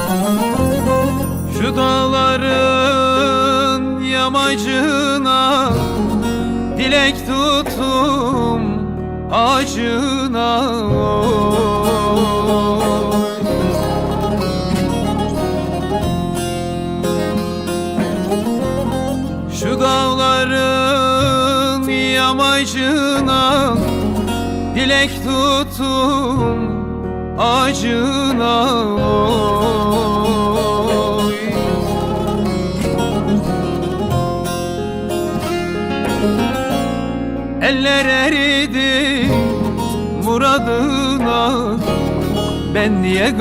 Şu dağların yamacına dilek tuttum acına. Şu dağların yamacına dilek tuttum acına. Eller eridi muradına, ben niye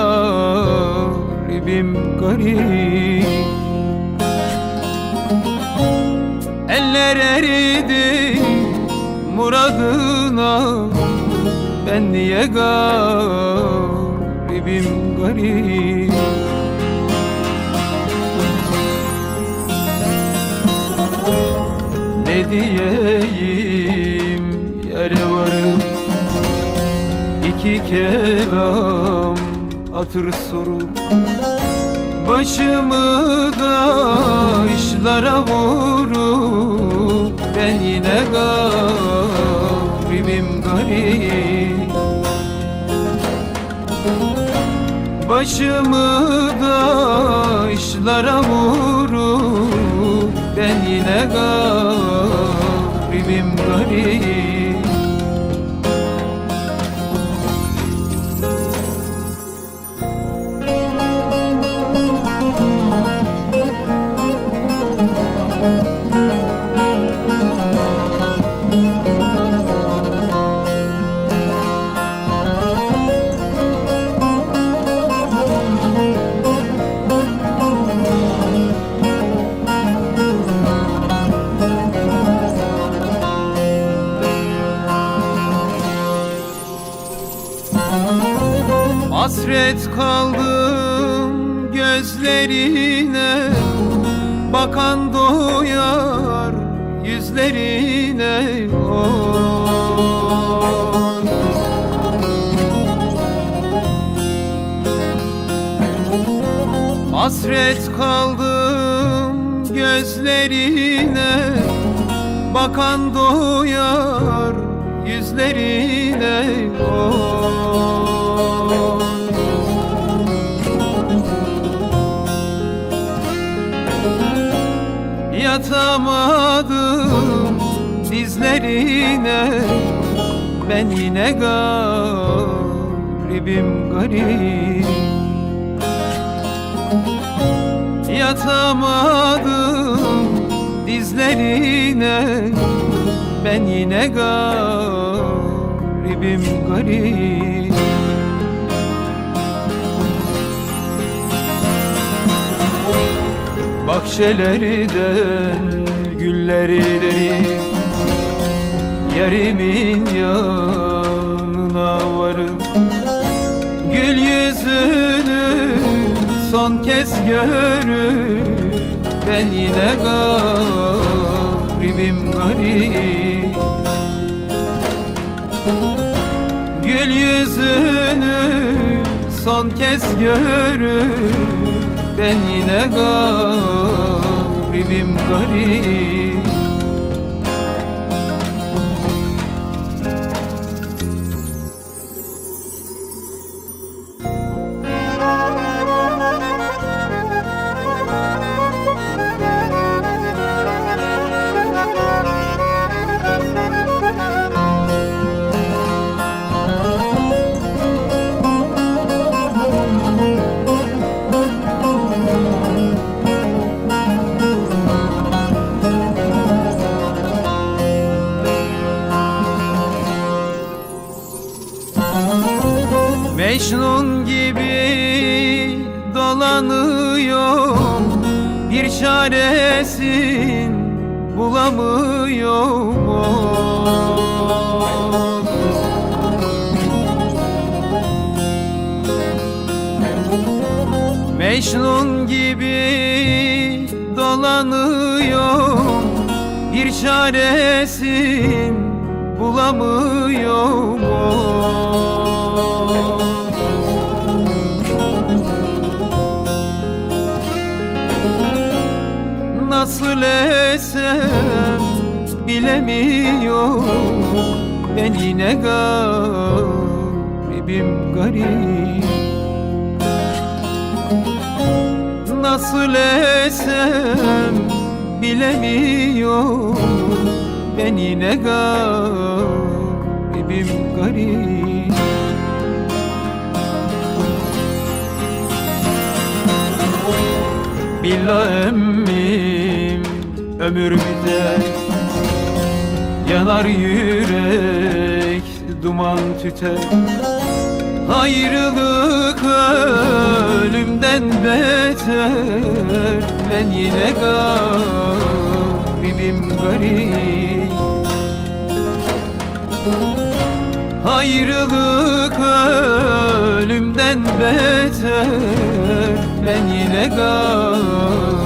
garibim garip. Eller eridi muradına, ben niye garibim garip. Ne diyeyim yere varıp iki kelam hatır sorup, başımı taşlara vurup, ben yine garibim garip. Başımı taşlara vurup, ben yine garibim garip. Hasret kaldım gözlerine, bakan doyar yüzlerine. Hasret kaldım gözlerine, bakan doyar yüzlerine. Yatamadım dizlerine, ben yine garibim garip. Yatamadım dizlerine, ben yine garibim garip. Bahçelerden gülleri derip, yarimin yanına varıp, gül yüzünü son kez görüp, ben yine garibim garip. Gül yüzünü son kez görüp, ben yine garibim garip. Mecnun gibi dolanıyorum, bir çaresin bulamıyorum. Mecnun gibi dolanıyorum, bir çaresin bulamıyorum. Nasıl esem bilemiyorum, ben yine garibim garip. Nasıl esem bilemiyorum, ben yine garibim garip. Billah emmim ömür biter, yanar yürek duman tüter. Ayrılık ölümden beter, ben yine garibim garip. Ayrılık ölümden beter, ben yine garibim